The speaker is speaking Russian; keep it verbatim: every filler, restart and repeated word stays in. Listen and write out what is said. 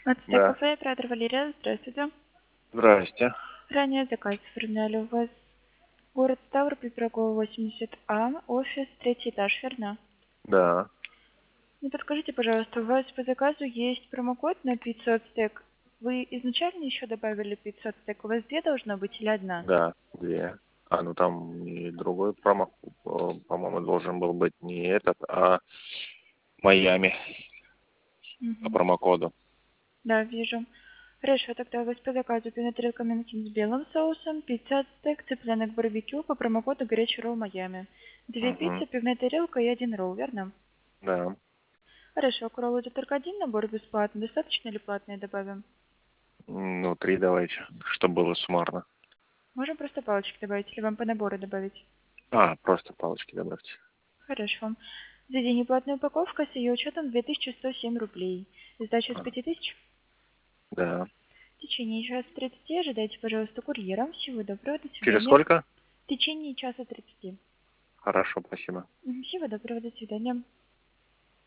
Ацтек Да. кафе, оператор Валерия, здравствуйте. Здрасте. Ранее заказ оформляли у вас. Город Ставрополь, Пирогова, восемьдесят А, офис, третий этаж, верно? Да. Не подскажите, пожалуйста, у вас по заказу есть промокод на пиццу Ацтек. Вы изначально еще добавили пиццу Ацтек? У вас две должно быть или одна? Да. Две. А, ну там и другой промо, э, по-моему, должен был быть не этот, а Майами по Мгм. промокоду. Да, вижу. Хорошо, тогда у вас по заказу пино тарелка с белым соусом, пицца Ацтек, цыпленок барбекю по промокоду горячий ролл Майами. Две Угу. пиццы, пивная тарелка и один ролл, верно? Да. Хорошо, к роллу это только один набор бесплатно. Достаточно или платные добавим? Ну, три давайте, чтобы было суммарно. Можем просто палочки добавить или вам по набору добавить? А, просто палочки добавьте. Хорошо. За день неплатная упаковка с ее учетом две тысячи сто семь рублей. Сдача с А, пяти тысяч. да. В течение часа тридцати ожидайте, пожалуйста, курьера. Всего доброго, до Через свидания. сколько? В течение часа тридцати. Хорошо, спасибо. Мгм, всего доброго, до свидания.